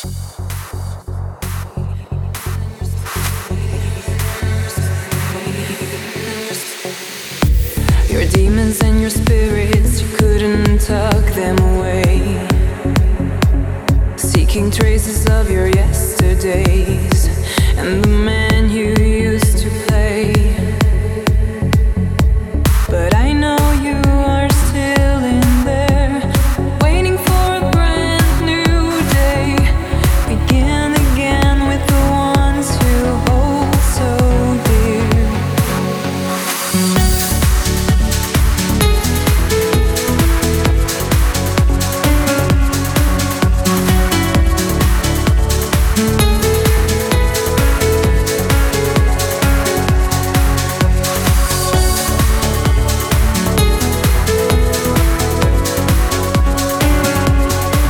Your demons and your spirits, you couldn't tuck them away. Seeking traces of your yesterdays and the man